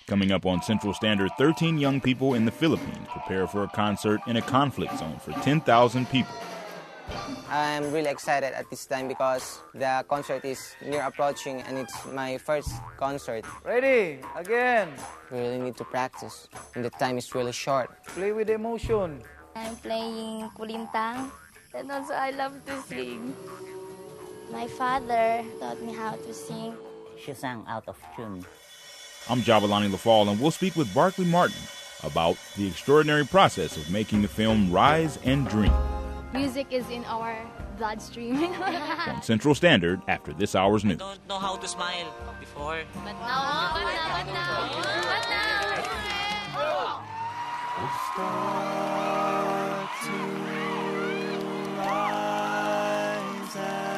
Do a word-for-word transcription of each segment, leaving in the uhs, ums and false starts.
Coming up on Central Standard, thirteen young people in the Philippines prepare for a concert in a conflict zone for ten thousand people. I'm really excited at this time because the concert is near approaching and it's my first concert. Ready, again. We really need to practice and the time is really short. Play with emotion. I'm playing kulintang and also I love to sing. My father taught me how to sing. She sang out of tune. I'm Jabalani LaFall, and we'll speak with Barkley Martin about the extraordinary process of making the film Rise and Dream. Music is in our bloodstream. On Central Standard after this hour's news. I don't know how to smile before. But now, but now, but now, but now. It's start to rise and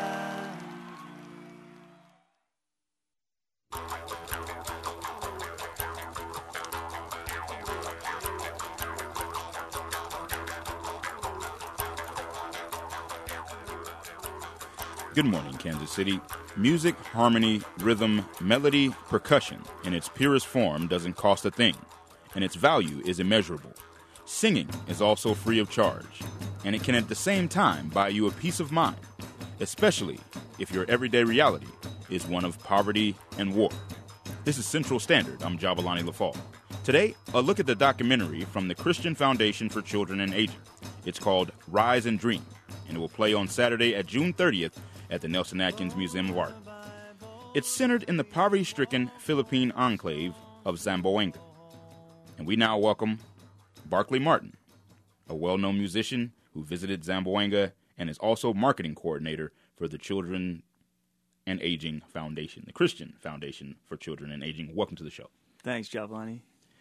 Good morning, Kansas City. Music, harmony, rhythm, melody, percussion in its purest form doesn't cost a thing, and its value is immeasurable. Singing is also free of charge, and it can at the same time buy you a peace of mind, especially if your everyday reality is one of poverty and war. This is Central Standard. I'm Jabalani LaFall. Today, a look at the documentary from the Christian Foundation for Children and Aging. It's called Rise and Dream, and it will play on Saturday at June thirtieth at the Nelson Atkins Museum of Art. It's centered in the poverty-stricken Philippine enclave of Zamboanga. And we now welcome Barkley Martin, a well-known musician who visited Zamboanga and is also marketing coordinator for the Children and Aging Foundation, the Christian Foundation for Children and Aging. Welcome to the show. Thanks, Jabalani.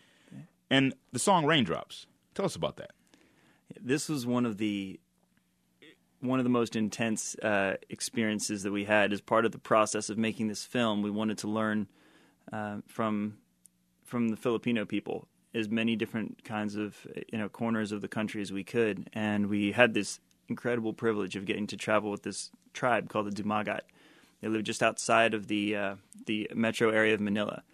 And the song Raindrops, tell us about that. This was one of the one of the most intense uh, experiences that we had as part of the process of making this film. We wanted to learn uh, from from the Filipino people as many different kinds of you know corners of the country as we could, and we had this incredible privilege of getting to travel with this tribe called the Dumagat. They live just outside of the uh, the metro area of Manila,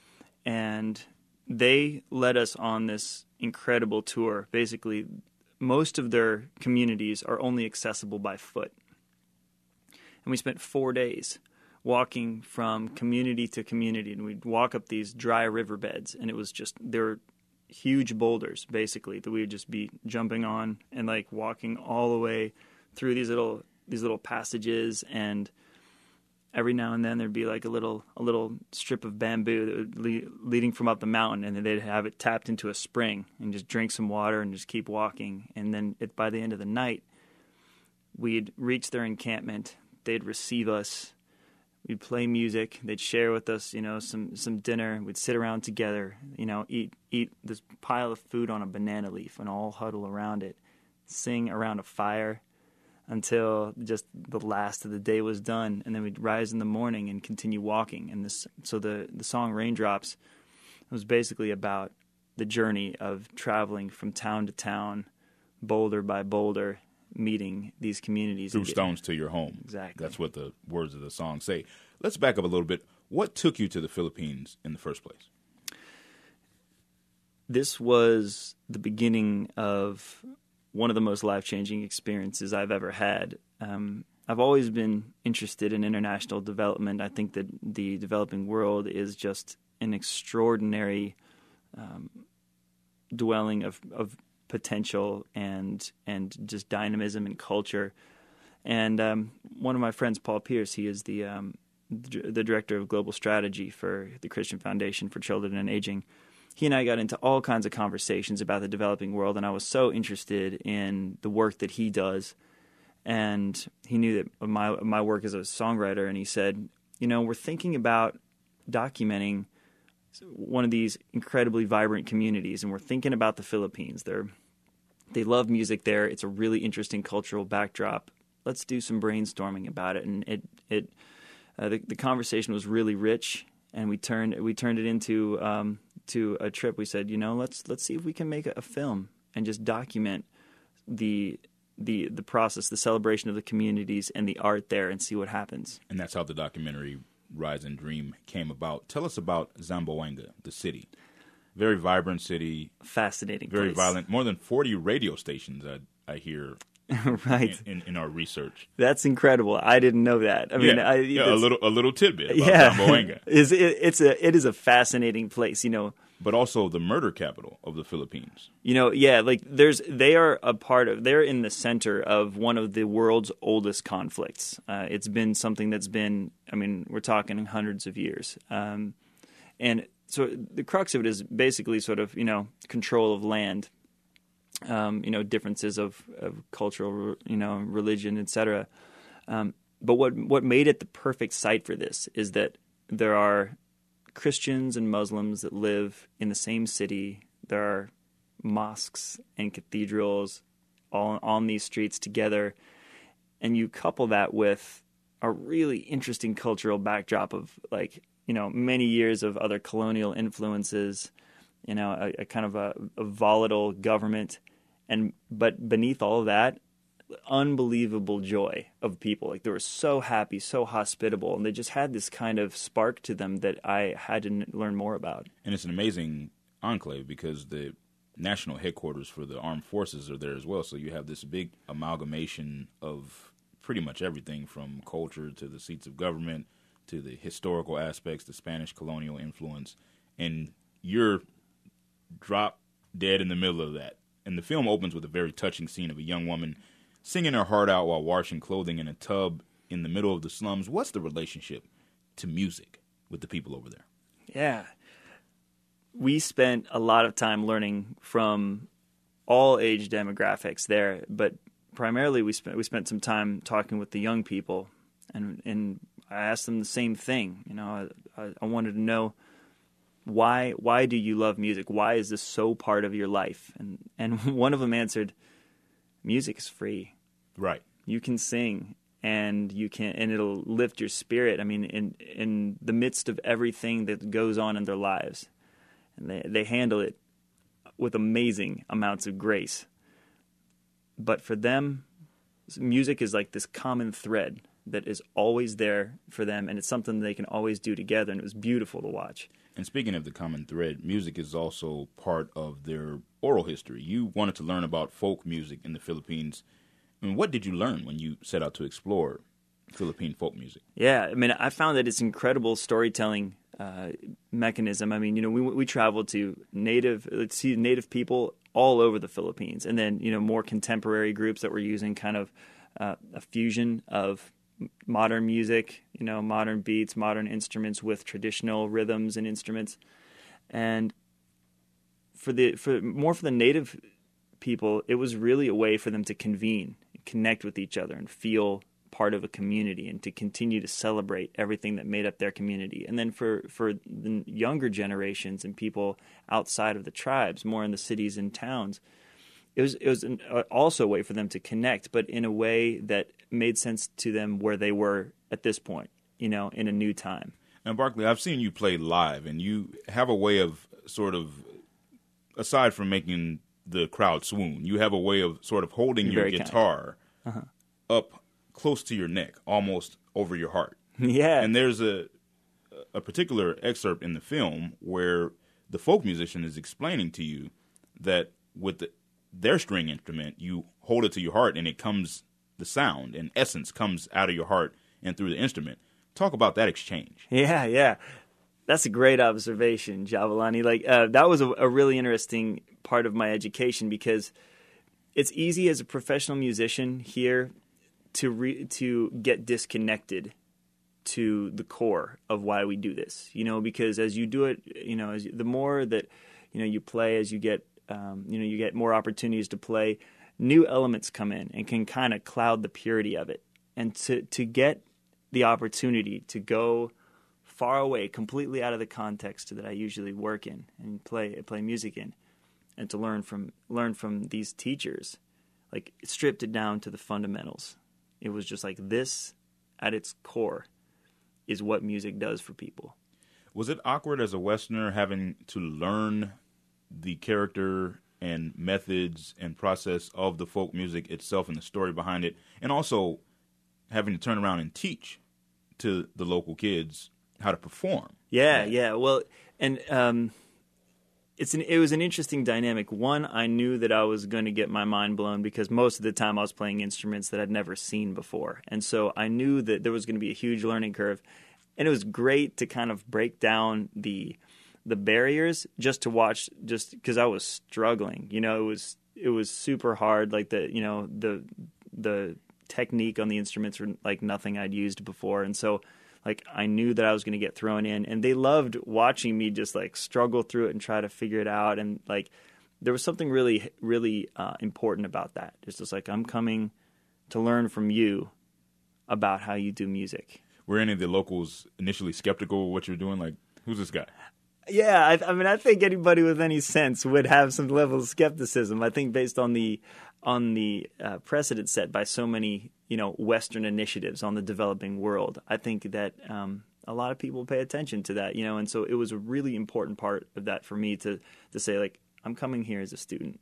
and they led us on this incredible tour. Basically, most of their communities are only accessible by foot. And we spent four days walking from community to community, and we'd walk up these dry riverbeds, and it was just, there were huge boulders, basically, that we would just be jumping on and, like, walking all the way through these little these little passages, and every now and then there'd be, like, a little a little strip of bamboo that would lead, leading from up the mountain, and then they'd have it tapped into a spring and just drink some water and just keep walking. And then it, by the end of the night, we'd reach their encampment. They'd receive us. We'd play music. They'd share with us, you know, some, some dinner. We'd sit around together, you know, eat eat this pile of food on a banana leaf and all huddle around it, sing around a fire until just the last of the day was done, and then we'd rise in the morning and continue walking. And this, so the the song Raindrops was basically about the journey of traveling from town to town, boulder by boulder, meeting these communities. Through stones to your home. Exactly. That's what the words of the song say. Let's back up a little bit. What took you to the Philippines in the first place? This was the beginning of one of the most life-changing experiences I've ever had. Um, I've always been interested in international development. I think that the developing world is just an extraordinary um, dwelling of, of potential and and just dynamism and culture. And um, one of my friends, Paul Pierce, he is the um, the director of global strategy for the Christian Foundation for Children and Aging. He and I got into all kinds of conversations about the developing world, and I was so interested in the work that he does. And he knew that my my work as a songwriter, and he said, you know, we're thinking about documenting one of these incredibly vibrant communities, and we're thinking about the Philippines. They're they love music there. It's a really interesting cultural backdrop. Let's do some brainstorming about it. And it it uh, the the conversation was really rich, and we turned we turned it into um, to a trip. We said, you know, let's let's see if we can make a, a film and just document the the the process, the celebration of the communities and the art there, and see what happens. And that's how the documentary Rise and Dream came about. Tell us about Zamboanga, the city. Very vibrant city. Fascinating Very place. violent. More than forty radio stations, I, I hear, right. in, in, in our research. That's incredible. I didn't know that. I mean, yeah, I, yeah, a little a little tidbit about yeah, Zamboanga. is it, it's a it is a fascinating place, you know. But also the murder capital of the Philippines. You know, yeah, like there's they are a part of they're in the center of one of the world's oldest conflicts. Uh, it's been something that's been, I mean, we're talking hundreds of years, um, and so the crux of it is basically sort of, you know, control of land, um, you know, differences of, of cultural, you know, religion, et cetera. Um, but what what made it the perfect site for this is that there are Christians and Muslims that live in the same city. There are mosques and cathedrals all on these streets together. And you couple that with a really interesting cultural backdrop of, like, you know, many years of other colonial influences, you know, a, a kind of a, a volatile government. And but beneath all of that, unbelievable joy of people. Like, they were so happy, so hospitable, and they just had this kind of spark to them that I had to n- learn more about. And it's an amazing enclave because the national headquarters for the armed forces are there as well. So you have this big amalgamation of pretty much everything from culture to the seats of government to the historical aspects, the Spanish colonial influence, and you're drop dead in the middle of that. And the film opens with a very touching scene of a young woman singing her heart out while washing clothing in a tub in the middle of the slums. What's the relationship to music with the people over there? Yeah. We spent a lot of time learning from all age demographics there, but primarily we spent we spent some time talking with the young people, and and I asked them the same thing. You know, I, I wanted to know why why do you love music? Why is this so part of your life? And and one of them answered, music is free. Right. You can sing, and you can, and it'll lift your spirit. I mean, in in the midst of everything that goes on in their lives, and they they handle it with amazing amounts of grace. But for them, music is like this common thread that is always there for them, and it's something they can always do together. And it was beautiful to watch. And speaking of the common thread, music is also part of their oral history. You wanted to learn about folk music in the Philippines. I mean, what did you learn when you set out to explore Philippine folk music? Yeah, I mean, I found that it's incredible storytelling uh, mechanism. I mean, you know, we we traveled to native, let's see, native people all over the Philippines, and then, you know, more contemporary groups that were using kind of uh, a fusion of modern music, you know, modern beats, modern instruments with traditional rhythms and instruments. And for the for more for the native people, it was really a way for them to convene, connect with each other, and feel part of a community, and to continue to celebrate everything that made up their community. And then for, for the younger generations and people outside of the tribes, more in the cities and towns, it was it was an, uh, also a way for them to connect, but in a way that made sense to them where they were at this point, you know, in a new time. Now, Barkley, I've seen you play live, and you have a way of sort of, aside from making the crowd swoon, you have a way of sort of holding You're your very guitar Uh-huh. up close to your neck, almost over your heart. Yeah. And there's a a particular excerpt in the film where the folk musician is explaining to you that with the, their string instrument, you hold it to your heart and it comes, the sound and essence comes out of your heart and through the instrument. Talk about that exchange. Yeah, yeah. That's a great observation, Javalani. Like, uh, that was a, a really interesting part of my education, because it's easy as a professional musician here to re- to get disconnected to the core of why we do this. You know, because as you do it, you know, as you, the more that, you know, you play, as you get, um, you know, you get more opportunities to play, new elements come in and can kind of cloud the purity of it. And to to get the opportunity to go far away, completely out of the context that I usually work in and play play music in, and to learn from learn from these teachers, like, it stripped it down to the fundamentals. It was just like, this at its core is what music does for people. Was it awkward as a Westerner having to learn the character and methods and process of the folk music itself and the story behind it, and also having to turn around and teach to the local kids how to perform. Yeah, yeah. Well, and um, it's an it was an interesting dynamic. One, I knew that I was going to get my mind blown because most of the time I was playing instruments that I'd never seen before, and so I knew that there was going to be a huge learning curve, and it was great to kind of break down the the barriers just to watch, just because I was struggling. You know, it was it was super hard. Like the you know the the technique on the instruments were like nothing I'd used before, and so like I knew that I was going to get thrown in, and they loved watching me just like struggle through it and try to figure it out. And like there was something really really uh, important about that. It's just like, I'm coming to learn from you about how you do music. Were any of the locals initially skeptical of what you were doing? Like, who's this guy? Yeah, I, I mean, I think anybody with any sense would have some level of skepticism. I think based on the on the uh, precedent set by so many, you know, Western initiatives on the developing world, I think that um, a lot of people pay attention to that, you know, and so it was a really important part of that for me to to say, like, I'm coming here as a student.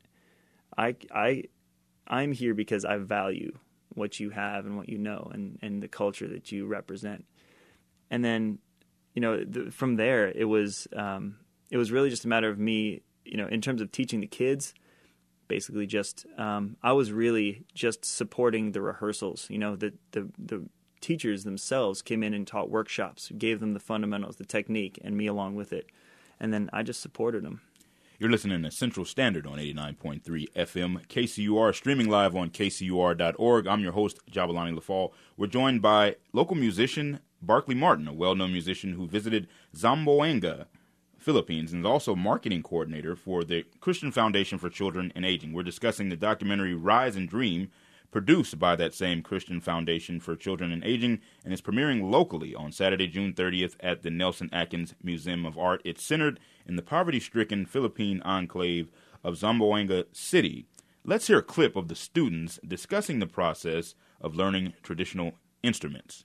I I I'm here because I value what you have and what you know and, and the culture that you represent. And then, you know, the, from there, it was um, it was really just a matter of me, you know, in terms of teaching the kids, basically just um, I was really just supporting the rehearsals. You know, the, the the teachers themselves came in and taught workshops, gave them the fundamentals, the technique, and me along with it. And then I just supported them. You're listening to Central Standard on eighty-nine point three F M K C U R, streaming live on K C U R dot org. I'm your host, Jabulani Lafall. We're joined by local musician Barkley Martin, a well-known musician who visited Zamboanga, Philippines, and is also marketing coordinator for the Christian Foundation for Children and Aging. We're discussing the documentary Rise and Dream, produced by that same Christian Foundation for Children and Aging, and is premiering locally on Saturday, June thirtieth at the Nelson Atkins Museum of Art. It's centered in the poverty-stricken Philippine enclave of Zamboanga City. Let's hear a clip of the students discussing the process of learning traditional instruments.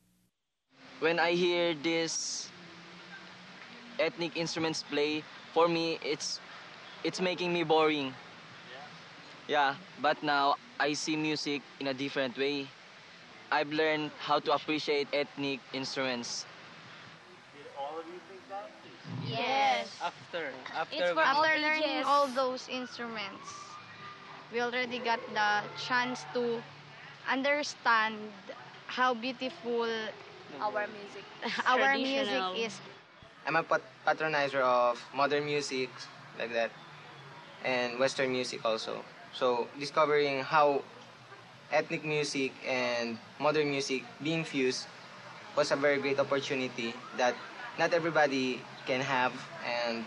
When I hear this ethnic instruments play, for me, it's it's making me boring. Yeah, but now I see music in a different way. I've learned how to appreciate ethnic instruments. Did all of you think that? Yes. After, after, It's for we- after learning all those instruments, we already got the chance to understand how beautiful Our music. our music Traditional. is. I'm a pat- patronizer of modern music, like that, and Western music also. So discovering how ethnic music and modern music being fused was a very great opportunity that not everybody can have and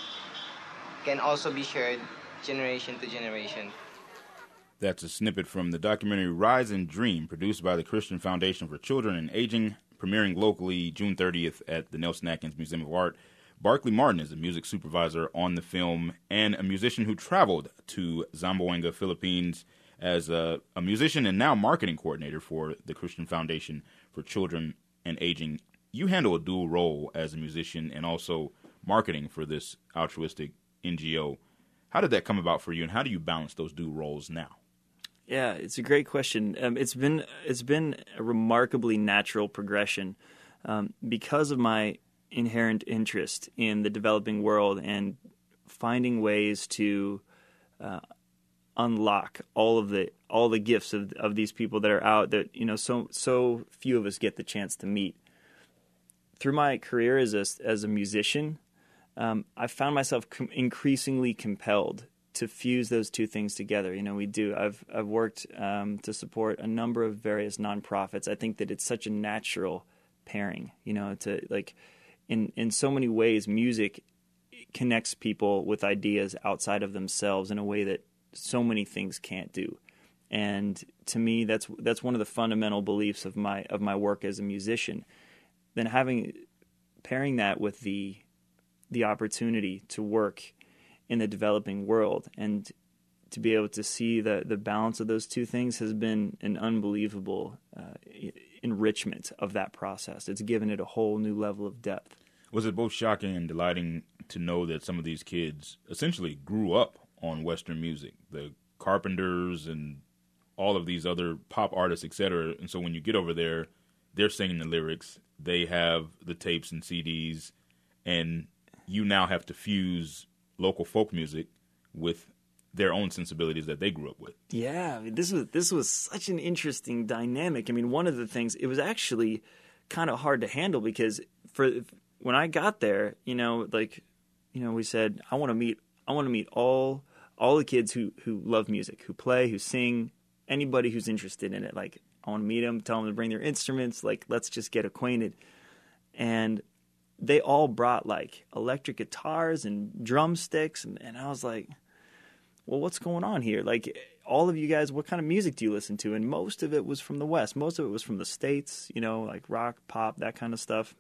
can also be shared generation to generation. That's a snippet from the documentary Rise and Dream, produced by the Christian Foundation for Children and Aging, premiering locally June thirtieth at the Nelson Atkins Museum of Art. Barkley Martin is a music supervisor on the film and a musician who traveled to Zamboanga, Philippines as a, a musician and now marketing coordinator for the Christian Foundation for Children and Aging. You handle a dual role as a musician and also marketing for this altruistic N G O. How did that come about for you, and how do you balance those dual roles now? Yeah, it's a great question. Um, it's been it's been a remarkably natural progression um, because of my inherent interest in the developing world and finding ways to uh, unlock all of the all the gifts of of these people that are out that you know so so few of us get the chance to meet. Through my career as a as a musician, um, I found myself com- increasingly compelled to fuse those two things together. You know, we do. I've I've worked um, to support a number of various nonprofits. I think that it's such a natural pairing. You know, to like in in so many ways, music connects people with ideas outside of themselves in a way that so many things can't do. And to me, that's that's one of the fundamental beliefs of my of my work as a musician. Then having pairing that with the the opportunity to work in the developing world and to be able to see the, the balance of those two things has been an unbelievable uh, enrichment of that process. It's given it a whole new level of depth. Was it both shocking and delighting to know that some of these kids essentially grew up on Western music, the Carpenters and all of these other pop artists, et cetera, and so when you get over there, they're singing the lyrics, they have the tapes and C Ds, and you now have to fuse local folk music with their own sensibilities that they grew up with. Yeah, I mean, this was this was such an interesting dynamic. I mean, one of the things, it was actually kind of hard to handle because for when I got there, you know, like, you know, we said, I want to meet, I want to meet all all the kids who who love music, who play, who sing, anybody who's interested in it. Like, I want to meet them, tell them to bring their instruments. Like, let's just get acquainted. And they all brought like electric guitars and drumsticks, and, and I was like, well, what's going on here? Like, all of you guys, what kind of music do you listen to? And most of it was from the West. Most of it was from the States, you know, like rock, pop, that kind of stuff.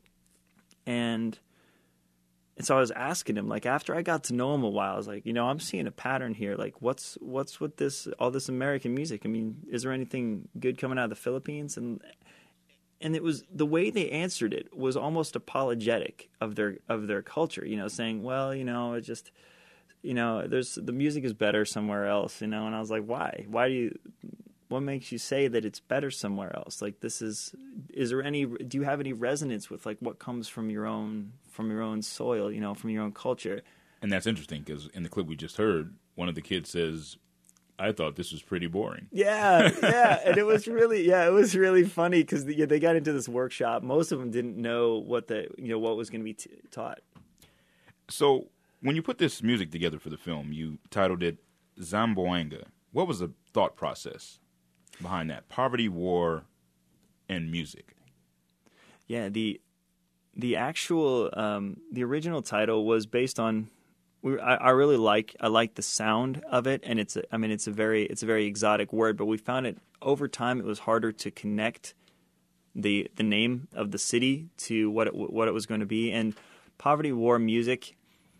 And, and so I was asking him, like, after I got to know him a while, I was like, you know, I'm seeing a pattern here. Like, what's what's with this, all this American music? I mean, is there anything good coming out of the Philippines? And and it was, the way they answered it was almost apologetic of their of their culture, you know, saying, well, you know, it just... you know, there's the music is better somewhere else, you know, and I was like, why? Why do you, what makes you say that it's better somewhere else? Like, this is, is there any, do you have any resonance with like what comes from your own, from your own soil, you know, from your own culture? And that's interesting because in the clip we just heard, one of the kids says, I thought this was pretty boring. Yeah, yeah, and it was really, yeah, it was really funny because they, they got into this workshop. Most of them didn't know what the, you know, what was going to be t- taught. So, when you put this music together for the film, you titled it Zamboanga. What was the thought process behind that? Poverty, war, and music. Yeah, the the actual um, the original title was based on. We, I, I really like I like the sound of it, and it's a, I mean it's a very it's a very exotic word, but we found it over time it was harder to connect the the name of the city to what it, what it was going to be, and Poverty, War, Music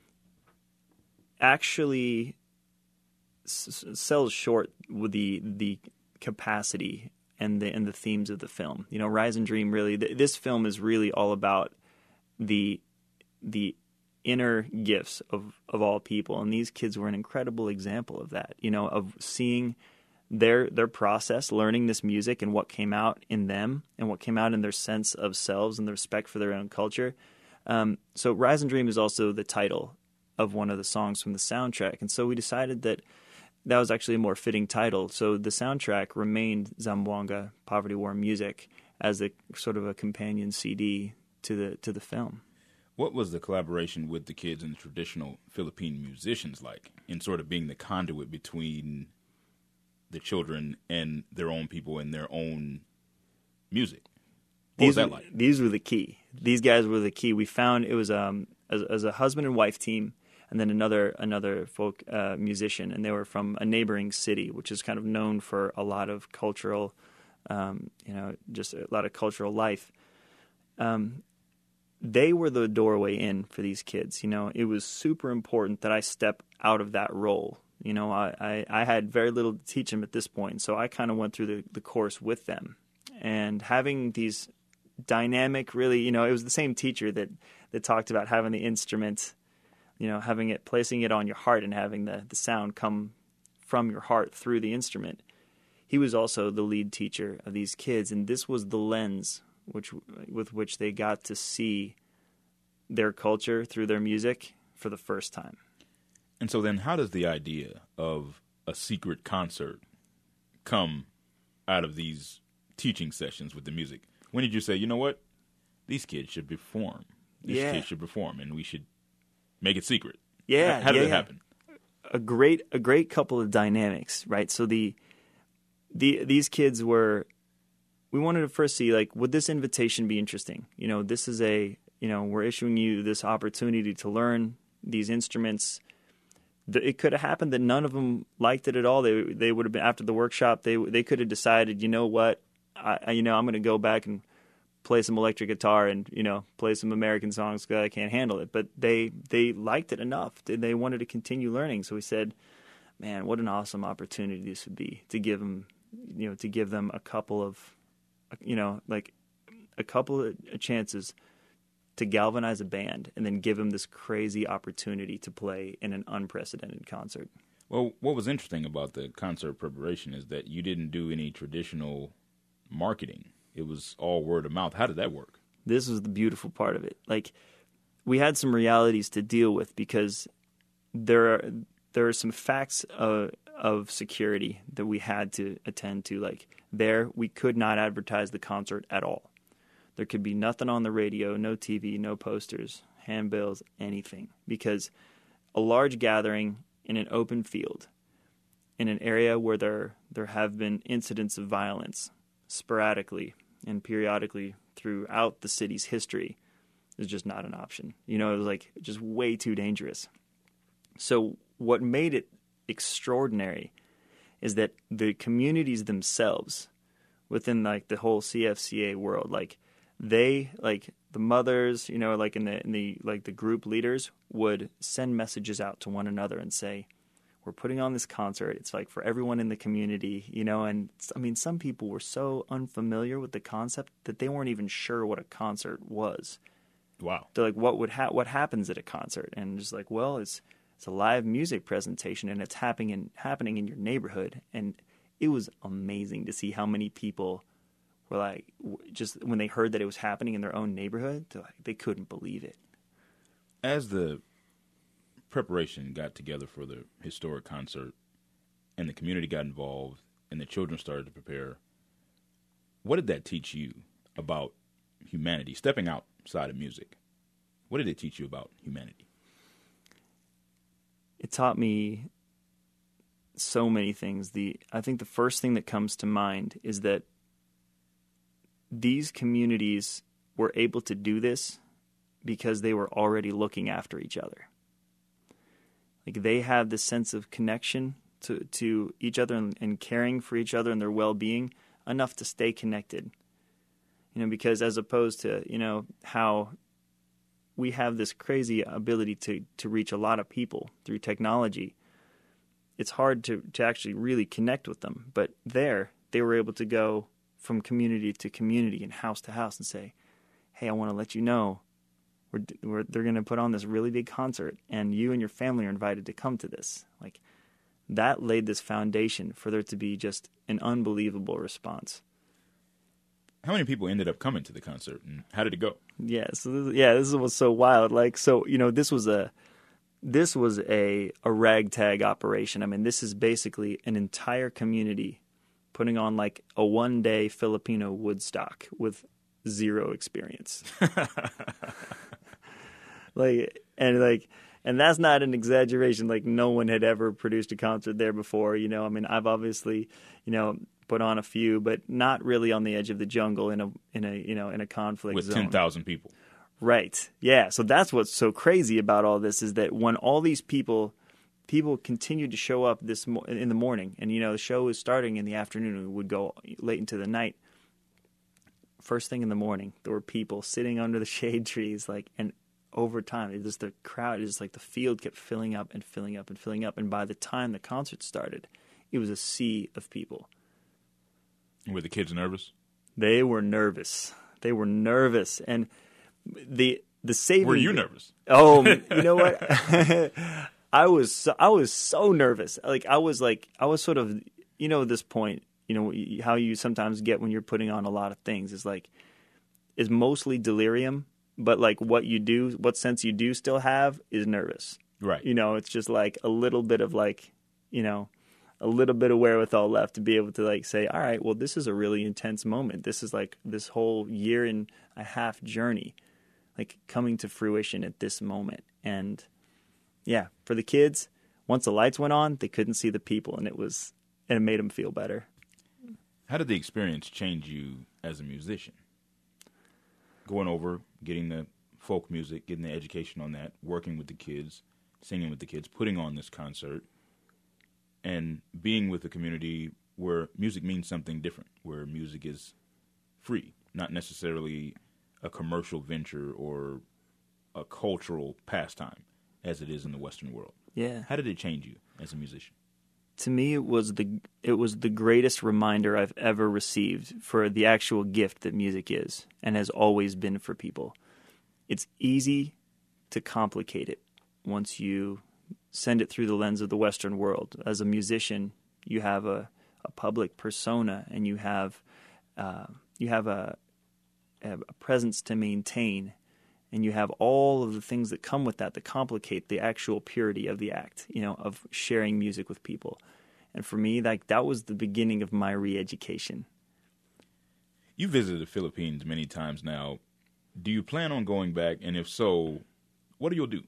actually s- sells short with the the capacity and the and the themes of the film. You know, Rise and Dream really. Th- this film is really all about the the inner gifts of of all people, and these kids were an incredible example of that. You know, of seeing their their process, learning this music, and what came out in them, and what came out in their sense of selves and the respect for their own culture. Um, so, Rise and Dream is also the title of one of the songs from the soundtrack. And so we decided that that was actually a more fitting title. So the soundtrack remained Zamboanga, Poverty, War, Music, as a sort of a companion C D to the to the film. What was the collaboration with the kids and the traditional Philippine musicians like in sort of being the conduit between the children and their own people and their own music? What these was that were, like? These were the key. These guys were the key. We found it was um as, as a husband and wife team, and then another another folk uh, musician, and they were from a neighboring city, which is kind of known for a lot of cultural, um, you know, just a lot of cultural life. Um, they were the doorway in for these kids. You know, it was super important that I step out of that role. You know, I, I, I had very little to teach them at this point, so I kind of went through the, the course with them. And having these dynamic, really, you know, it was the same teacher that, that talked about having the instrument, you know, having it, placing it on your heart and having the, the sound come from your heart through the instrument. He was also the lead teacher of these kids, and this was the lens which with which they got to see their culture through their music for the first time. And so then how does the idea of a secret concert come out of these teaching sessions with the music? When did you say, you know what, these kids should perform. These yeah. kids should perform, and we should make it secret. Yeah. How did yeah, that yeah. happen? A great, a great couple of dynamics, right? So the, the these kids were, we wanted to first see, like, would this invitation be interesting? You know, this is a, you know, we're issuing you this opportunity to learn these instruments. It could have happened that none of them liked it at all. They they would have been, after the workshop, they they could have decided, you know what, I you know I'm going to go back and play some electric guitar and, you know, play some American songs because I can't handle it. But they they liked it enough. They wanted to continue learning. So we said, man, what an awesome opportunity this would be to give them, you know, to give them a couple of, you know, like a couple of chances to galvanize a band and then give them this crazy opportunity to play in an unprecedented concert. Well, what was interesting about the concert preparation is that you didn't do any traditional marketing it was all word of mouth. How did that work? This was the beautiful part of it. Like, we had some realities to deal with because there are there are some facts of, of security that we had to attend to. Like, there, we could not advertise the concert at all. There could be nothing on the radio, no T V, no posters, handbills, anything. Because a large gathering in an open field, in an area where there there have been incidents of violence sporadically and periodically throughout the city's history, is just not an option. You know, it was like just way too dangerous. So what made it extraordinary is that the communities themselves within like the whole C F C A world, like they, like the mothers, you know, like in the in the like the group leaders would send messages out to one another and say, we're putting on this concert. It's like for everyone in the community, you know, and I mean, some people were so unfamiliar with the concept that they weren't even sure what a concert was. Wow. They're like, what would ha- what happens at a concert? And just like, well, it's it's a live music presentation and it's happening in, happening in your neighborhood. And it was amazing to see how many people were like, just when they heard that it was happening in their own neighborhood, they're like, they couldn't believe it. As the preparation got together for the historic concert and the community got involved and the children started to prepare, what did that teach you about humanity, stepping outside of music? What did it teach you about humanity? It taught me so many things. The I think the first thing that comes to mind is that these communities were able to do this because they were already looking after each other. Like, they have this sense of connection to, to each other and, and caring for each other and their well-being enough to stay connected. You know, because as opposed to, you know, how we have this crazy ability to, to reach a lot of people through technology, it's hard to, to actually really connect with them. But there, they were able to go from community to community and house to house and say, hey, I want to let you know we're, we're they're going to put on this really big concert and you and your family are invited to come to this. Like, that laid this foundation for there to be just an unbelievable response. How many people ended up coming to the concert and how did it go? Yeah, so this, yeah, this was so wild. Like, so, you know, this was a this was a a ragtag operation. I mean, this is basically an entire community putting on like a one-day Filipino Woodstock with zero experience. like, and like, and that's not an exaggeration. Like, no one had ever produced a concert there before. You know, I mean, I've obviously, you know, put on a few, but not really on the edge of the jungle in a in a you know in a conflict with zone. ten thousand people. Right. Yeah. So that's what's so crazy about all this is that when all these people people continued to show up this mo- in the morning, and you know the show was starting in the afternoon and would go late into the night. First thing in the morning, there were people sitting under the shade trees, like, and over time, it just the crowd, it just like the field kept filling up and filling up and filling up, and by the time the concert started, it was a sea of people. Were the kids nervous? They were nervous. They were nervous, and the the saving. Were you nervous? Oh, you know what? I was so, I was so nervous. Like I was like I was sort of, you know, at this point, you know how you sometimes get when you're putting on a lot of things is like is mostly delirium, but like what you do, what sense you do still have is nervous. Right. You know, it's just like a little bit of like, you know, a little bit of wherewithal left to be able to like say, all right, well, this is a really intense moment. This is like this whole year and a half journey, like coming to fruition at this moment. And yeah, for the kids, once the lights went on, they couldn't see the people, and it was, and it made them feel better. How did the experience change you as a musician? Going over, getting the folk music, getting the education on that, working with the kids, singing with the kids, putting on this concert, and being with a community where music means something different, where music is free, not necessarily a commercial venture or a cultural pastime as it is in the Western world. Yeah. How did it change you as a musician? To me, it was the it was the greatest reminder I've ever received for the actual gift that music is and has always been for people. It's easy to complicate it once you send it through the lens of the Western world. As a musician, you have a, a public persona, and you have uh, you have a, a presence to maintain, and you have all of the things that come with that that complicate the actual purity of the act, you know, of sharing music with people. And for me, like that was the beginning of my re-education. You visited the Philippines many times now. Do you plan on going back? And if so, what do you do?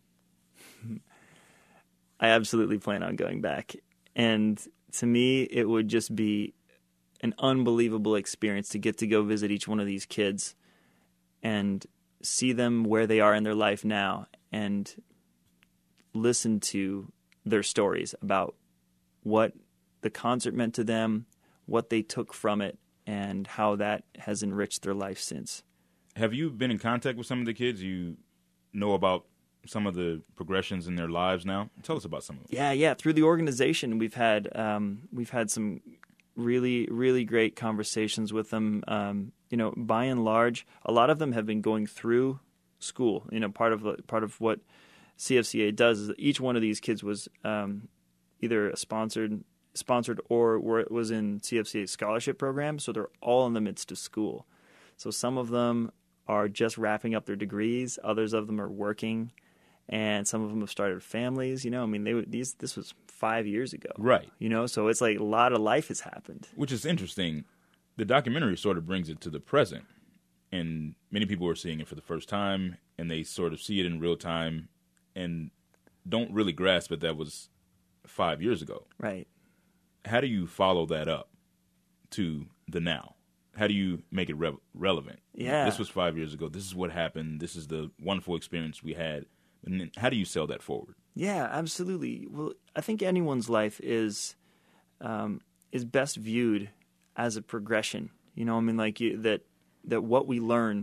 I absolutely plan on going back. And to me, it would just be an unbelievable experience to get to go visit each one of these kids and see them where they are in their life now and listen to their stories about what the concert meant to them, what they took from it, and how that has enriched their life since. Have you been in contact with some of the kids? You know about some of the progressions in their lives now? Tell us about some of them. Yeah, yeah. Through the organization, we've had um, we've had some really, really great conversations with them. Um, you know, by and large, a lot of them have been going through school. You know, part of part of what C F C A does is that each one of these kids was um, either a sponsored sponsored or was in C F C A's scholarship program, so they're all in the midst of school. So some of them are just wrapping up their degrees, others of them are working, and some of them have started families. You know, I mean, they these this was five years ago, right? You know, so it's like a lot of life has happened, which is interesting. The documentary sort of brings it to the present, and many people are seeing it for the first time, and they sort of see it in real time, and don't really grasp that that was five years ago, right? How do you follow that up to the now? How do you make it re- relevant? Yeah. This was five years ago. This is what happened. This is the wonderful experience we had. And then how do you sell that forward? Yeah, absolutely. Well, I think anyone's life is um, is best viewed as a progression. You know, I mean, like you, that that what we learn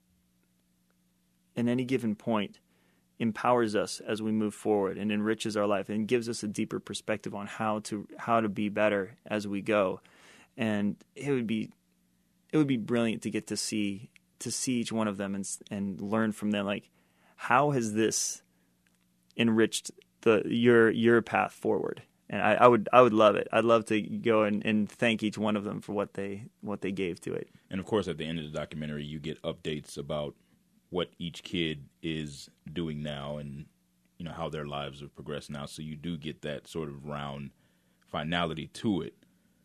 in any given point empowers us as we move forward and enriches our life and gives us a deeper perspective on how to how to be better as we go. And it would be it would be brilliant to get to see to see each one of them and and learn from them, like, how has this enriched the your your path forward? And I, I would I would love it. I'd love to go and, and thank each one of them for what they what they gave to it. And of course, at the end of the documentary, you get updates about what each kid is doing now and, you know, how their lives have progressed now. So you do get that sort of round finality to it.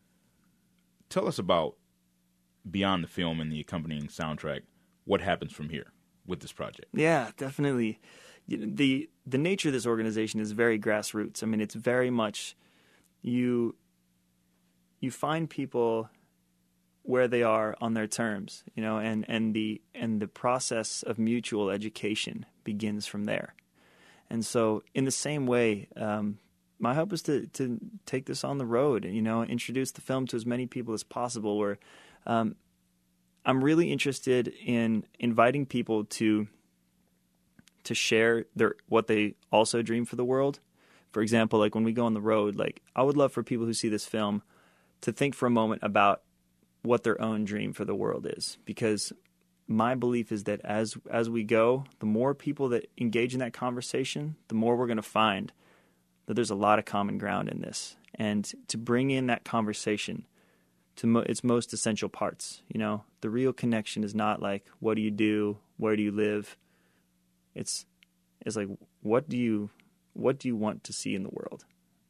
Tell us about, beyond the film and the accompanying soundtrack, what happens from here with this project. Yeah, definitely. The the nature of this organization is very grassroots. I mean, it's very much you you find people where they are on their terms, you know, and, and the and the process of mutual education begins from there. And so in the same way, um, my hope is to, to take this on the road and, you know, introduce the film to as many people as possible, where um, I'm really interested in inviting people to to share their what they also dream for the world. For example, like when we go on the road, like I would love for people who see this film to think for a moment about what their own dream for the world is, because my belief is that as as we go, the more people that engage in that conversation, the more we're going to find that there's a lot of common ground in this, and to bring in that conversation to mo- its most essential parts. You know, the real connection is not like, what do you do, where do you live? It's it's like, what do you what do you want to see in the world?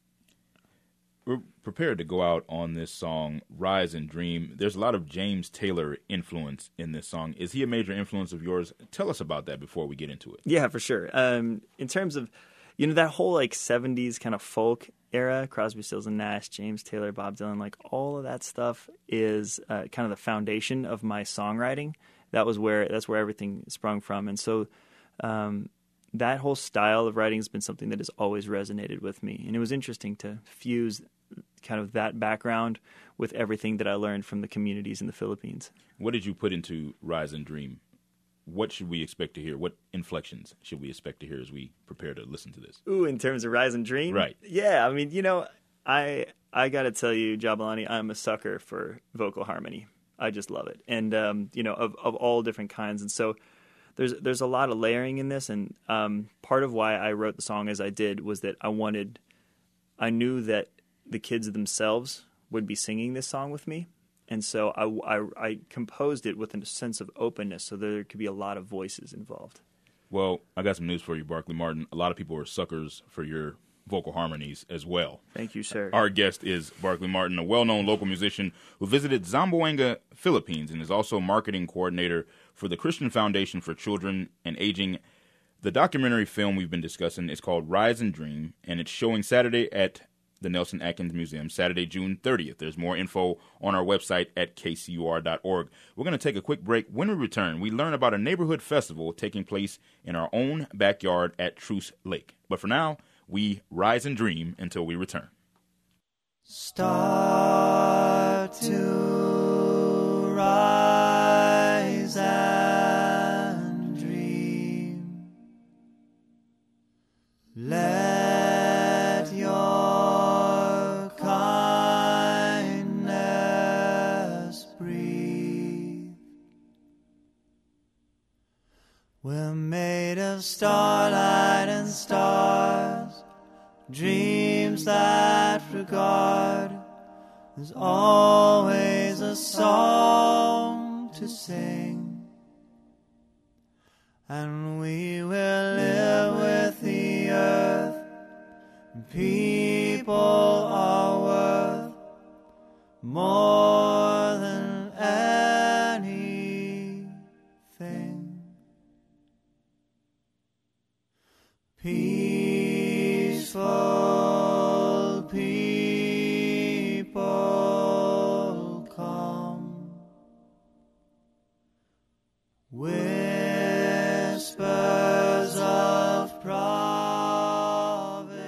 We're prepared to go out on this song, Rise and Dream. There's a lot of James Taylor influence in this song. Is he a major influence of yours? Tell us about that before we get into it. Yeah, for sure. Um, in terms of, you know, that whole like seventies kind of folk era, Crosby, Stills and Nash, James Taylor, Bob Dylan, like all of that stuff is uh, kind of the foundation of my songwriting. That was where, that's where everything sprung from. And so um, that whole style of writing has been something that has always resonated with me. And it was interesting to fuse kind of that background with everything that I learned from the communities in the Philippines. What did you put into Rise and Dream? What should we expect to hear? What inflections should we expect to hear as we prepare to listen to this? Ooh, in terms of Rise and Dream? Right. Yeah, I mean, you know, I I got to tell you, Jabulani, I'm a sucker for vocal harmony. I just love it. And, um, you know, of, of all different kinds. And so there's there's a lot of layering in this. And um, part of why I wrote the song as I did was that I wanted, I knew that the kids themselves would be singing this song with me. And so I, I, I composed it with a sense of openness so there could be a lot of voices involved. Well, I got some news for you, Barkley Martin. A lot of people are suckers for your vocal harmonies as well. Thank you, sir. Our guest is Barkley Martin, a well-known local musician who visited Zamboanga, Philippines, and is also marketing coordinator for the Christian Foundation for Children and Aging. The documentary film we've been discussing is called Rise and Dream, and it's showing Saturday at the Nelson Atkins Museum, Saturday, June thirtieth. There's more info on our website at k c u r dot org. We're going to take a quick break. When we return, we learn about a neighborhood festival taking place in our own backyard at Truce Lake. But for now, we rise and dream until we return. Start to rise and dream. Let your kindness breathe. We're made of starlight and stars, dreams that regard. There's always a song to sing, and we will live with the earth, and people are worth more than anything. Peaceful people come, whispers of providence.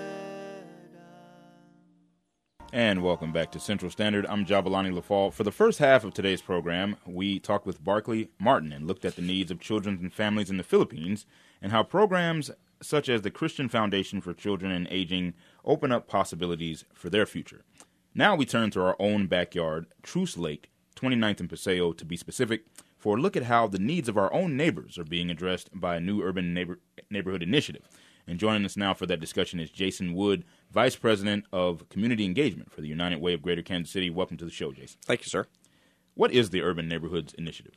And welcome back to Central Standard. I'm Jabalani LaFall. For the first half of today's program, we talked with Barkley Martin and looked at the needs of children and families in the Philippines and how programs such as the Christian Foundation for Children and Aging open up possibilities for their future. Now we turn to our own backyard, Truce Lake, twenty-ninth and Paseo to be specific, for a look at how the needs of our own neighbors are being addressed by a new urban neighbor- neighborhood initiative. And joining us now for that discussion is Jason Wood, Vice President of Community Engagement for the United Way of Greater Kansas City. Welcome to the show, Jason. Thank you, sir. What is the Urban Neighborhoods Initiative?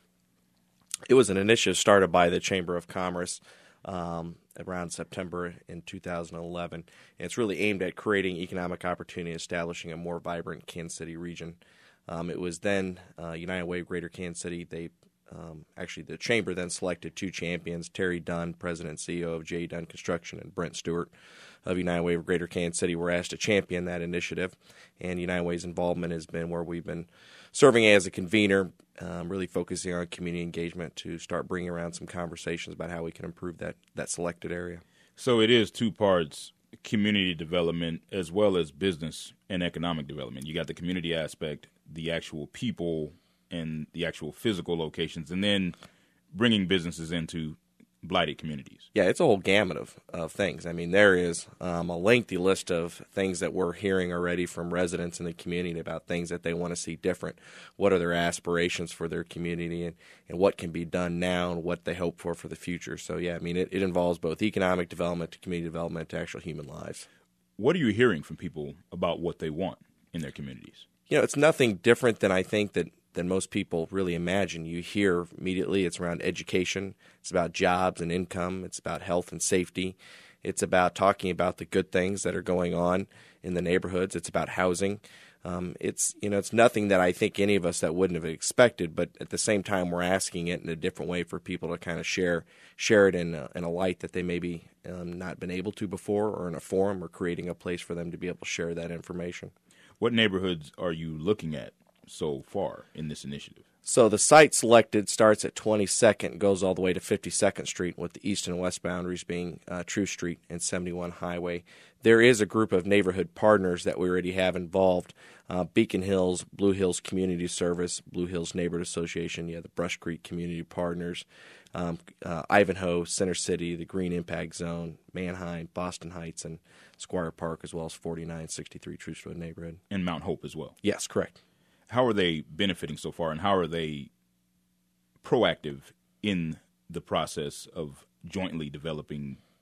It was an initiative started by the Chamber of Commerce um, around September in two thousand eleven. And it's really aimed at creating economic opportunity and establishing a more vibrant Kansas City region. Um, it was then uh, United Way of Greater Kansas City. They um, actually, the Chamber then selected two champions, Terry Dunn, President and C E O of J. Dunn Construction, and Brent Stewart of United Way of Greater Kansas City were asked to champion that initiative. And United Way's involvement has been where we've been serving as a convener, um, really focusing on community engagement to start bringing around some conversations about how we can improve that, that selected area. So it is two parts, community development as well as business and economic development. You got the community aspect, the actual people and the actual physical locations, and then bringing businesses into blighted communities. Yeah, it's a whole gamut of, of things. I mean, there is um, a lengthy list of things that we're hearing already from residents in the community about things that they want to see different. What are their aspirations for their community, and, and what can be done now and what they hope for for the future. So, yeah, I mean, it, it involves both economic development to community development to actual human lives. What are you hearing from people about what they want in their communities? You know, it's nothing different than I think that than most people really imagine. You hear immediately it's around education, it's about jobs and income, it's about health and safety, it's about talking about the good things that are going on in the neighborhoods, it's about housing. Um, it's you know it's nothing that I think any of us that wouldn't have expected, but at the same time we're asking it in a different way for people to kind of share share it in a, in a light that they maybe um, not been able to before, or in a forum, or creating a place for them to be able to share that information. What neighborhoods are you looking at so far in this initiative? So the site selected starts at twenty-second, goes all the way to fifty-second Street, with the east and west boundaries being uh, True Street and seventy-one Highway. There is a group of neighborhood partners that we already have involved. Uh, Beacon Hills, Blue Hills Community Service, Blue Hills Neighborhood Association, yeah, the Brush Creek Community Partners, um, uh, Ivanhoe, Center City, the Green Impact Zone, Manheim, Boston Heights, and Squire Park, as well as forty-nine sixty-three Truce Road neighborhood. And Mount Hope as well. Yes, correct. How are they benefiting so far, and how are they proactive in the process of jointly developing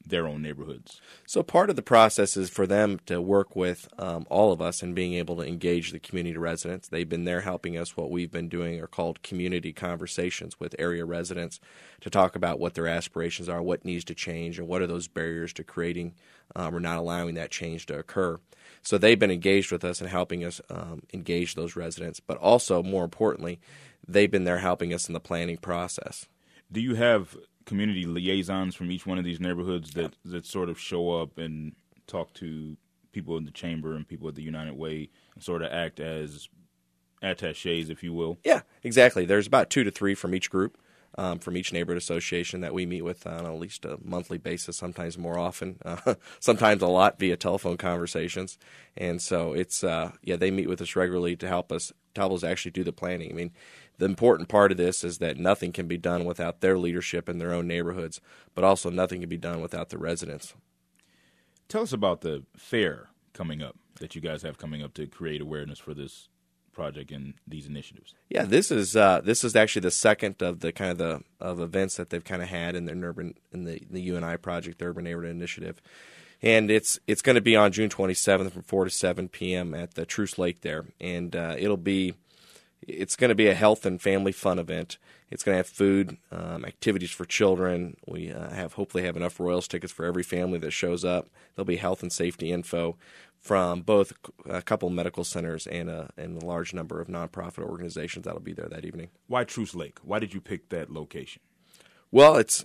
their own neighborhoods? So part of the process is for them to work with um, all of us and being able to engage the community residents. They've been there helping us. What we've been doing are called community conversations with area residents to talk about what their aspirations are, what needs to change, and what are those barriers to creating um, or not allowing that change to occur. So they've been engaged with us and helping us um, engage those residents. But also, more importantly, they've been there helping us in the planning process. Do you have community liaisons from each one of these neighborhoods that, that sort of show up and talk to people in the chamber and people at the United Way and sort of act as attachés, if you will? Yeah, exactly. There's about two to three from each group, um, from each neighborhood association that we meet with on at least a monthly basis, sometimes more often, uh, sometimes a lot via telephone conversations. And so it's, uh, yeah, they meet with us regularly to help us, to help us actually do the planning. I mean, the important part of this is that nothing can be done without their leadership in their own neighborhoods, but also nothing can be done without the residents. Tell us about the fair coming up that you guys have coming up to create awareness for this project and these initiatives. Yeah, this is uh, this is actually the second of the kind of the of events that they've kind of had in their urban in the the U N I project, the Urban Neighborhood Initiative, and it's it's going to be on June twenty-seventh from four to seven p.m. at the Truce Lake there, and uh, it'll be. It's going to be a health and family fun event. It's going to have food, um, activities for children. We uh, have hopefully have enough Royals tickets for every family that shows up. There'll be health and safety info from both a couple medical centers and a, and a large number of nonprofit organizations that'll be there that evening. Why Truce Lake? Why did you pick that location? Well, it's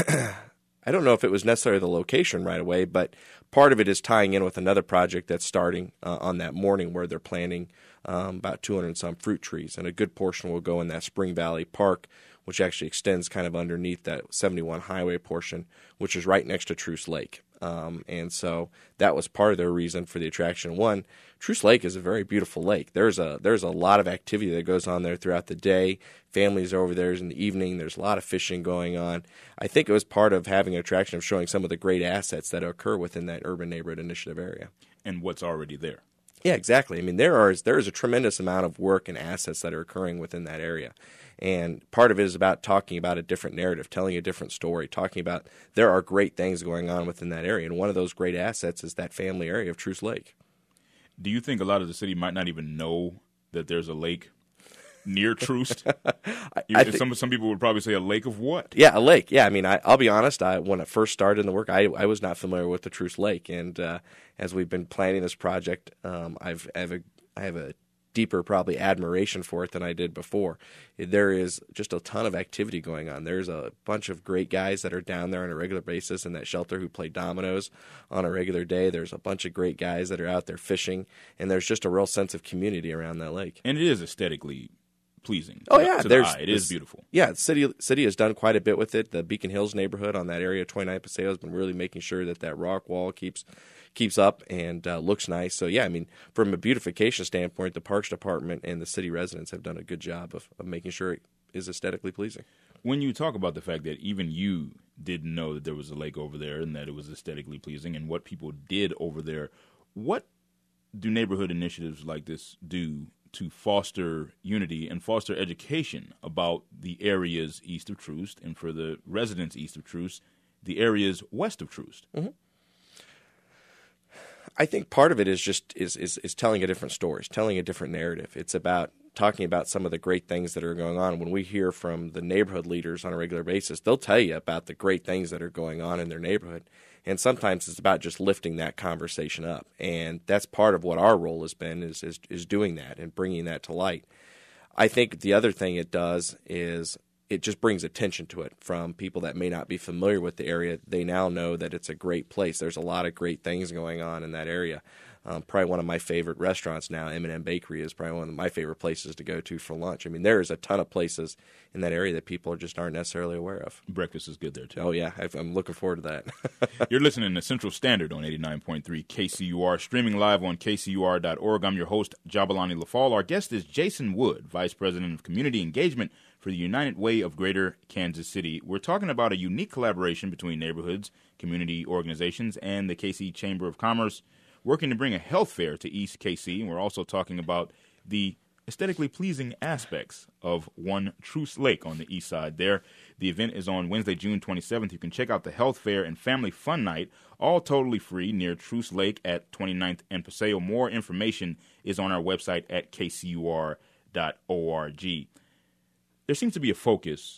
I don't know if it was necessarily the location right away, but part of it is tying in with another project that's starting uh, on that morning where they're planting um, about two hundred and some fruit trees, and a good portion will go in that Spring Valley Park, which actually extends kind of underneath that seventy-one highway portion, which is right next to Truce Lake. Um, and so that was part of their reason for the attraction. One, Truce Lake is a very beautiful lake. There's a there's a lot of activity that goes on there throughout the day. Families are over there in the evening. There's a lot of fishing going on. I think it was part of having an attraction of showing some of the great assets that occur within that Urban Neighborhood Initiative area. And what's already there. Yeah, exactly. I mean, there are there is a tremendous amount of work and assets that are occurring within that area. And part of it is about talking about a different narrative, telling a different story, talking about there are great things going on within that area. And one of those great assets is that family area of Truce Lake. Do you think a lot of the city might not even know that there's a lake near Truce? I, I think, some some people would probably say a lake of what? Yeah, a lake. Yeah, I mean, I, I'll be honest. I, when I first started in the work, I, I was not familiar with the Truce Lake. And uh, as we've been planning this project, um, I've I have a I have a deeper probably admiration for it than I did before. There is just a ton of activity going on. There's a bunch of great guys that are down there on a regular basis in that shelter who play dominoes on a regular day. There's a bunch of great guys that are out there fishing, and there's just a real sense of community around that lake. And it is aesthetically pleasing. Oh to, yeah, to there's the eye. It is beautiful. Yeah, the city city has done quite a bit with it. The Beacon Hills neighborhood on that area, twenty-nine Paseo, has been really making sure that that rock wall keeps keeps up and uh, looks nice. So yeah, I mean, from a beautification standpoint, the Parks Department and the city residents have done a good job of, of making sure it is aesthetically pleasing. When you talk about the fact that even you didn't know that there was a lake over there and that it was aesthetically pleasing and what people did over there, what do neighborhood initiatives like this do to foster unity and foster education about the areas east of Truce, and for the residents east of Truce, the areas west of Truce? Mm-hmm. I think part of it is just is, is is telling a different story, telling a different narrative. It's about talking about some of the great things that are going on. When we hear from the neighborhood leaders on a regular basis, they'll tell you about the great things that are going on in their neighborhood. And sometimes it's about just lifting that conversation up. And that's part of what our role has been is is, is doing that and bringing that to light. I think the other thing it does is it just brings attention to it from people that may not be familiar with the area. They now know that it's a great place. There's a lot of great things going on in that area. Um, probably one of my favorite restaurants now, M and M Bakery, is probably one of my favorite places to go to for lunch. I mean, there is a ton of places in that area that people just aren't necessarily aware of. Breakfast is good there, too. Oh, yeah. I'm looking forward to that. You're listening to Central Standard on eighty-nine point three K C U R, streaming live on K C U R dot org. I'm your host, Jabalani Lafall. Our guest is Jason Wood, Vice President of Community Engagement for the United Way of Greater Kansas City. We're talking about a unique collaboration between neighborhoods, community organizations, and the K C Chamber of Commerce, working to bring a health fair to East K C. And we're also talking about the aesthetically pleasing aspects of One Truce Lake on the east side there. The event is on Wednesday, June twenty-seventh. You can check out the health fair and family fun night, all totally free, near Truce Lake at twenty-ninth and Paseo. More information is on our website at k c u r dot org. There seems to be a focus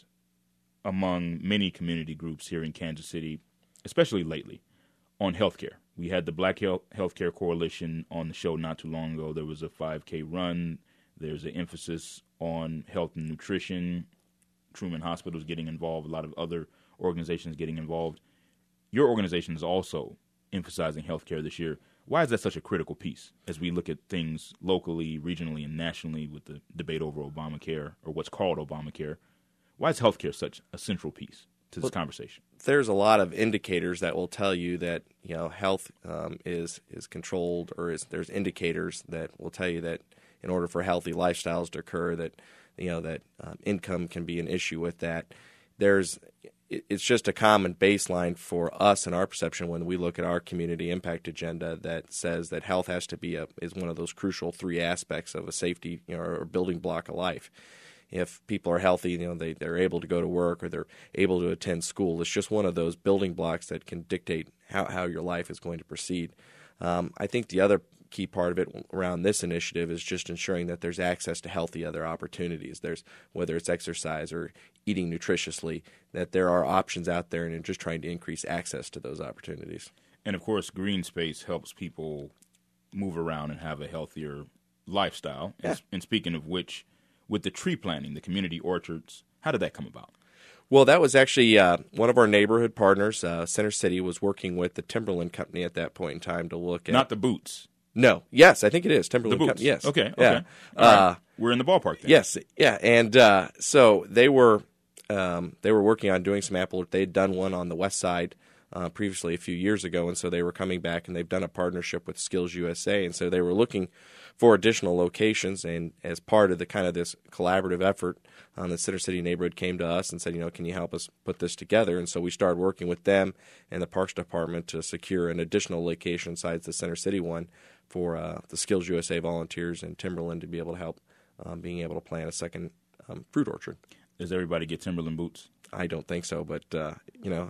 among many community groups here in Kansas City, especially lately, on healthcare. We had the Black Health Healthcare Coalition on the show not too long ago. There was a five K run. There's an emphasis on health and nutrition. Truman Hospital is getting involved. A lot of other organizations getting involved. Your organization is also emphasizing healthcare this year. Why is that such a critical piece as we look at things locally, regionally, and nationally with the debate over Obamacare, or what's called Obamacare? Why is healthcare such a central piece to this well, conversation? There's a lot of indicators that will tell you that, you know, health um, is is controlled, or is there's indicators that will tell you that in order for healthy lifestyles to occur, that, you know, that um, income can be an issue with that. There's it's just a common baseline for us and our perception when we look at our community impact agenda that says that health has to be a is one of those crucial three aspects of a safety, you know, or building block of life. If people are healthy, you know, they, they're able to go to work or they're able to attend school. It's just one of those building blocks that can dictate how, how your life is going to proceed. Um, I think the other key part of it around this initiative is just ensuring that there's access to healthy other opportunities. There's, whether it's exercise or eating nutritiously, that there are options out there, and just trying to increase access to those opportunities. And, of course, green space helps people move around and have a healthier lifestyle. Yeah. And, and speaking of which, with the tree planting, the community orchards, how did that come about? Well, that was actually uh, one of our neighborhood partners. Uh, Center City was working with the Timberland Company at that point in time to look at... Not the Boots. No. Yes, I think it is. Timberland the Boots. Company. Yes. Okay, yeah. okay. Uh, right. We're in the ballpark then. Yes. Yeah. And uh, so they were um, they were working on doing some apple. They had done one on the west side uh, previously a few years ago, and so they were coming back, and they've done a partnership with Skills U S A, and so they were looking for additional locations. And as part of the kind of this collaborative effort, um, the Center City neighborhood came to us and said, you know, can you help us put this together? And so we started working with them and the Parks Department to secure an additional location besides the Center City one for uh, the Skills U S A volunteers and Timberland to be able to help um, being able to plant a second um, fruit orchard. Does everybody get Timberland boots? I don't think so, but, uh, you know,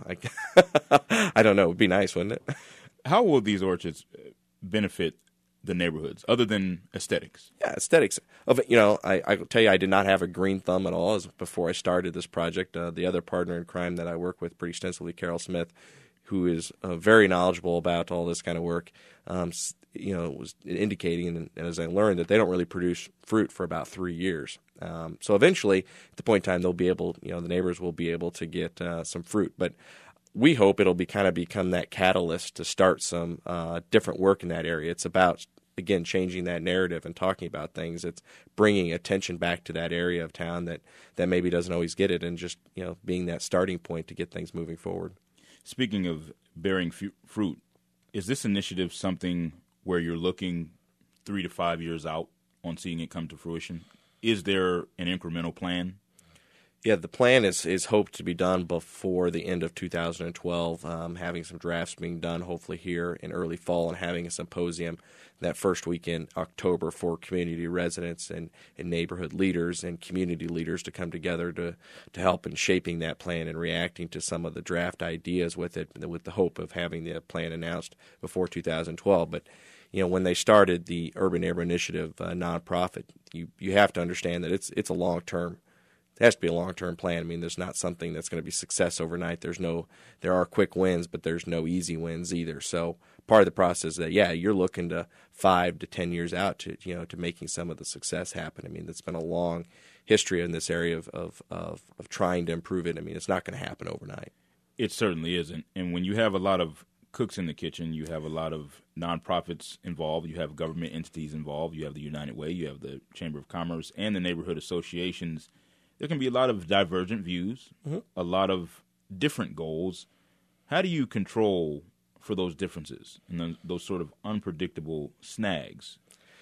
I, I don't know. It would be nice, wouldn't it? How will these orchards benefit the neighborhoods, other than aesthetics? Yeah, aesthetics. Of You know, I, I will tell you, I did not have a green thumb at all as before I started this project. Uh, the other partner in crime that I work with pretty extensively, Carol Smith, who is uh, very knowledgeable about all this kind of work, um, you know, was indicating, and, and as I learned, that they don't really produce fruit for about three years. Um, so eventually, at the point in time, they'll be able, you know, the neighbors will be able to get uh, some fruit. But we hope it'll be kind of become that catalyst to start some uh, different work in that area. It's about, again, changing that narrative and talking about things. It's bringing attention back to that area of town that, that maybe doesn't always get it, and just, you know, being that starting point to get things moving forward. Speaking of bearing f- fruit, is this initiative something where you're looking three to five years out on seeing it come to fruition? Is there an incremental plan? Yeah, the plan is, is hoped to be done before the end of two thousand twelve, um, having some drafts being done hopefully here in early fall, and having a symposium that first week in October for community residents and, and neighborhood leaders and community leaders to come together to, to help in shaping that plan and reacting to some of the draft ideas with it, with the hope of having the plan announced before two thousand twelve. But you know, when they started the Urban Neighborhood Initiative uh, nonprofit, you, you have to understand that it's it's a long-term, it has to be a long-term plan. I mean, there's not something that's going to be success overnight. There's no, there are quick wins, but there's no easy wins either. So part of the process is that, yeah, you're looking to five to ten years out to, you know, to making some of the success happen. I mean, it's been a long history in this area of, of, of, of trying to improve it. I mean, it's not going to happen overnight. It certainly isn't. And when you have a lot of cooks in the kitchen, you have a lot of nonprofits involved, you have government entities involved, you have the United Way, you have the Chamber of Commerce, and the neighborhood associations. There can be a lot of divergent views, mm-hmm. a lot of different goals. How do you control for those differences and those, those sort of unpredictable snags?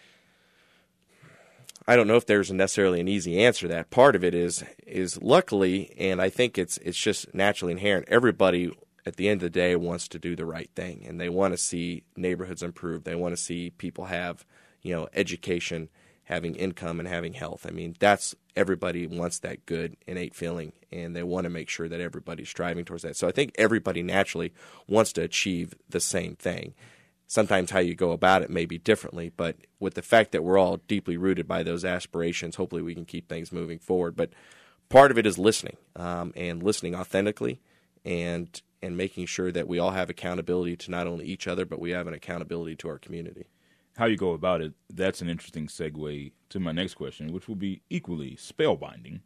I don't know if there's necessarily an easy answer to that. Part of it is is luckily, and I think it's it's just naturally inherent, everybody at the end of the day wants to do the right thing, and they want to see neighborhoods improve. They want to see people have, you know, education having income and having health. I mean, that's everybody wants that good innate feeling, and they want to make sure that everybody's striving towards that. So I think everybody naturally wants to achieve the same thing. Sometimes how you go about it may be differently, but with the fact that we're all deeply rooted by those aspirations, hopefully we can keep things moving forward. But part of it is listening, um, and listening authentically, and and making sure that we all have accountability to not only each other, but we have an accountability to our community. How you go about it, that's an interesting segue to my next question, which will be equally spellbinding.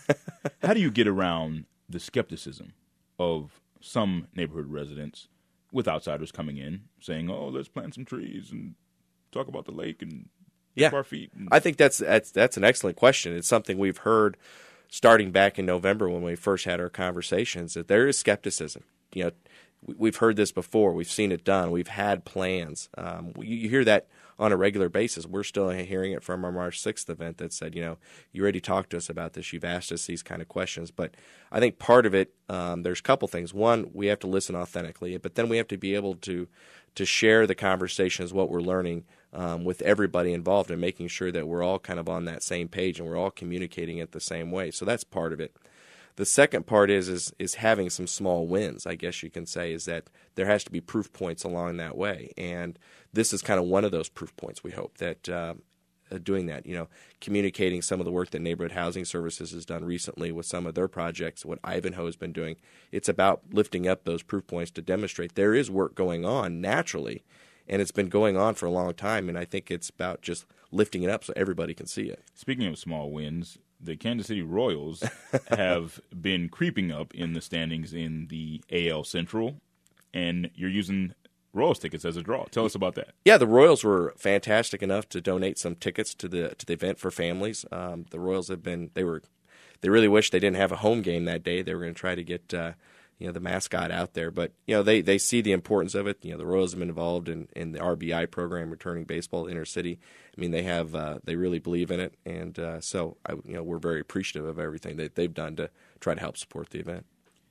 How do you get around the skepticism of some neighborhood residents with outsiders coming in saying, oh, let's plant some trees and talk about the lake and yeah. dip our feet? And... I think that's, that's that's an excellent question. It's something we've heard starting back in November when we first had our conversations, that there is skepticism. You know, we've heard this before. We've seen it done. We've had plans. Um, you hear that on a regular basis. We're still hearing it from our March sixth event that said, you know, you already talked to us about this. You've asked us these kind of questions. But I think part of it, um, there's a couple things. One, we have to listen authentically, but then we have to be able to to share the conversations, what we're learning um, with everybody involved, and making sure that we're all kind of on that same page and we're all communicating it the same way. So that's part of it. The second part is, is is having some small wins, I guess you can say, is that there has to be proof points along that way. And this is kind of one of those proof points, we hope, that uh, doing that, you know, communicating some of the work that Neighborhood Housing Services has done recently with some of their projects, what Ivanhoe has been doing. It's about lifting up those proof points to demonstrate there is work going on naturally, and it's been going on for a long time, and I think it's about just lifting it up so everybody can see it. Speaking of small wins, the Kansas City Royals have been creeping up in the standings in the A L Central, and you're using Royals tickets as a draw. Tell us about that. Yeah, the Royals were fantastic enough to donate some tickets to the to the event for families. Um, the Royals have been they were they really wish they didn't have a home game that day. They were going to try to get uh, you know the mascot out there, but you know they, they see the importance of it. You know the Royals have been involved in, in the R B I program, returning baseball inner city. I mean they have uh, they really believe in it, and uh, so I, you know we're very appreciative of everything that they've done to try to help support the event.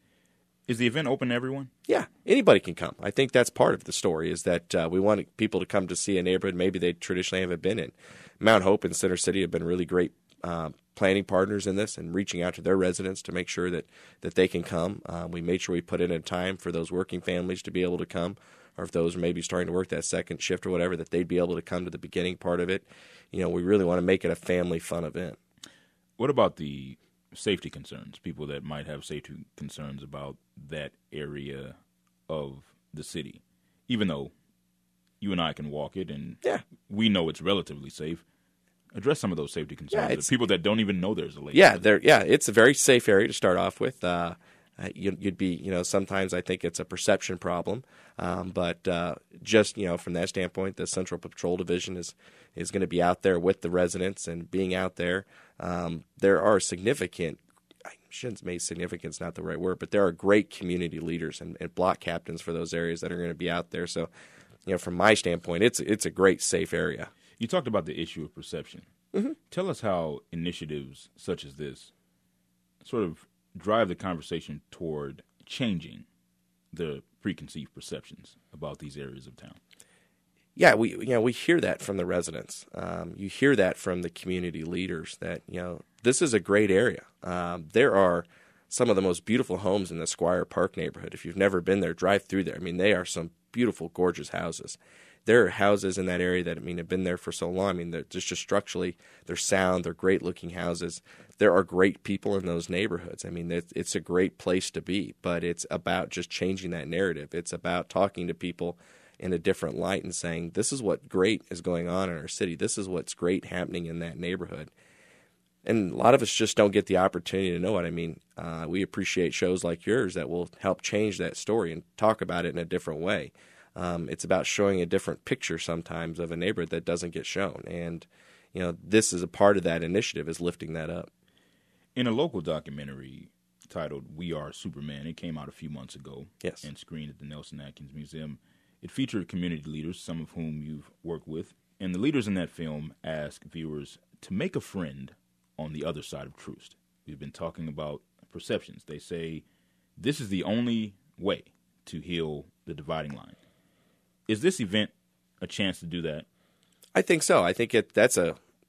Is the event open to everyone? Yeah, anybody can come. I think that's part of the story, is that uh, we want people to come to see a neighborhood maybe they traditionally haven't been in. Mount Hope and Center City have been really great uh, planning partners in this and reaching out to their residents to make sure that, that they can come. Uh, we made sure we put in a time for those working families to be able to come, or if those are maybe starting to work that second shift or whatever, that they'd be able to come to the beginning part of it. You know, we really want to make it a family fun event. What about the safety concerns, people that might have safety concerns about that area of the city, even though you and I can walk it and yeah. we know it's relatively safe? Address some of those safety concerns. Yeah, the people that don't even know there's a lake. Yeah, there. Yeah, it's a very safe area to start off with. Uh, you, you'd be, you know, sometimes I think it's a perception problem, um, but uh, just, you know, from that standpoint, the Central Patrol Division is is going to be out there with the residents and being out there. Um, there are significant, I shouldn't say significance, not the right word, but there are great community leaders and, and block captains for those areas that are going to be out there. So, you know, from my standpoint, it's it's a great, safe area. You talked about the issue of perception. Mm-hmm. Tell us how initiatives such as this sort of drive the conversation toward changing the preconceived perceptions about these areas of town. Yeah, we you know we hear that from the residents. Um, you hear that from the community leaders that you know this is a great area. Um, there are some of the most beautiful homes in the Squire Park neighborhood. If you've never been there, drive through there. I mean, they are some beautiful, gorgeous houses. There are houses in that area that I mean have been there for so long. I mean, they're just, just structurally, they're sound. They're great looking houses. There are great people in those neighborhoods. I mean, it's, it's a great place to be. But it's about just changing that narrative. It's about talking to people in a different light and saying, this is what great is going on in our city. This is what's great happening in that neighborhood. And a lot of us just don't get the opportunity to know it. I mean, uh, we appreciate shows like yours that will help change that story and talk about it in a different way. Um, it's about showing a different picture sometimes of a neighborhood that doesn't get shown. And, you know, this is a part of that initiative, is lifting that up. In a local documentary titled We Are Superman, it came out a few months ago yes. and screened at the Nelson Atkins Museum. It featured community leaders, some of whom you've worked with, and the leaders in that film ask viewers to make a friend on the other side of truth. We've been talking about perceptions. They say this is the only way to heal the dividing line. Is this event a chance to do that? I think so. I think it that's a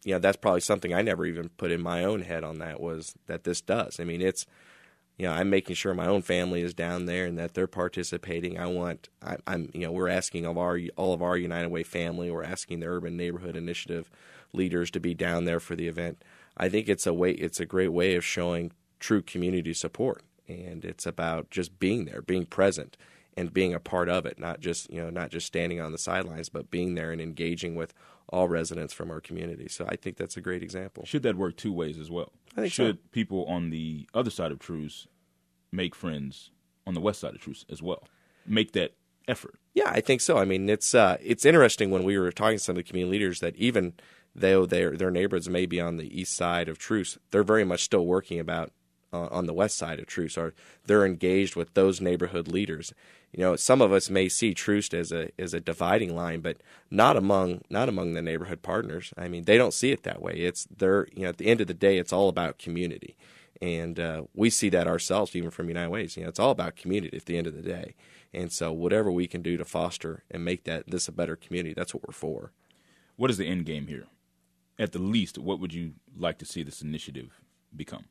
you know, that's probably something I never even put in my own head on that was that this does. I mean, it's, you know, I'm making sure my own family is down there and that they're participating. I want, I, I'm, you know, we're asking of our all of our United Way family. We're asking the Urban Neighborhood Initiative leaders to be down there for the event. I think it's a way, it's a great way of showing true community support, and it's about just being there, being present, and being a part of it. Not just, you know, not just standing on the sidelines, but being there and engaging with all residents from our community. So I think that's a great example. Should that work two ways as well? I think Should so. people on the other side of Truce make friends on the west side of Truce as well? Make that effort? Yeah, I think so. I mean, it's uh, it's interesting when we were talking to some of the community leaders that even though their their neighborhoods may be on the east side of Truce, they're very much still working about uh, on the west side of Truce, or they're engaged with those neighborhood leaders. You know, some of us may see Truce as a as a dividing line, but not among not among the neighborhood partners. I mean, they don't see it that way. It's they're you know at the end of the day, it's all about community, and uh, we see that ourselves even from United Ways. You know, it's all about community at the end of the day, and so whatever we can do to foster and make that this a better community, that's what we're for. What is the end game here? At the least, what would you like to see this initiative become?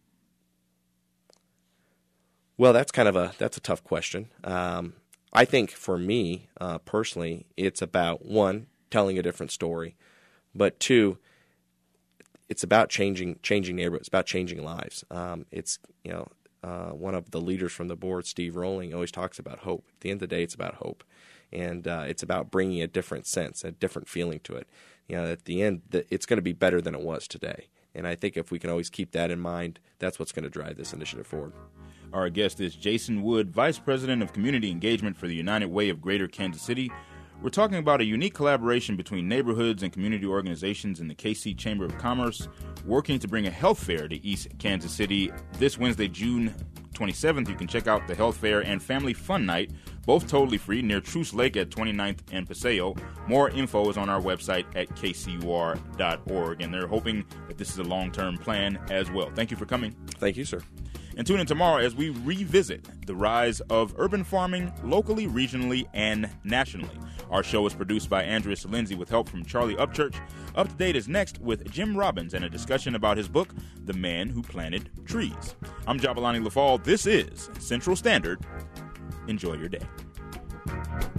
Well, that's kind of a that's a tough question. Um, I think for me uh, personally, it's about one, telling a different story, but two, it's about changing changing neighborhoods. It's about changing lives. Um, it's you know uh, one of the leaders from the board, Steve Rolling, always talks about hope. At the end of the day, it's about hope, and uh, it's about bringing a different sense, a different feeling to it. You know, at the end, it's going to be better than it was today. And I think if we can always keep that in mind, that's what's going to drive this initiative forward. Our guest is Jason Wood, Vice President of Community Engagement for the United Way of Greater Kansas City. We're talking about a unique collaboration between neighborhoods and community organizations in the K C Chamber of Commerce, working to bring a health fair to East Kansas City this Wednesday, June twenty-seventh. You can check out the health fair and family fun night, both totally free, near Truce Lake at twenty-ninth and Paseo. More info is on our website at k c u r dot org, and they're hoping that this is a long-term plan as well. Thank you for coming. Thank you, sir. And tune in tomorrow as we revisit the rise of urban farming locally, regionally, and nationally. Our show is produced by Andrea Lindsay with help from Charlie Upchurch. Up to Date is next with Jim Robbins and a discussion about his book, The Man Who Planted Trees. I'm Jabalani LaFall. This is Central Standard. Enjoy your day.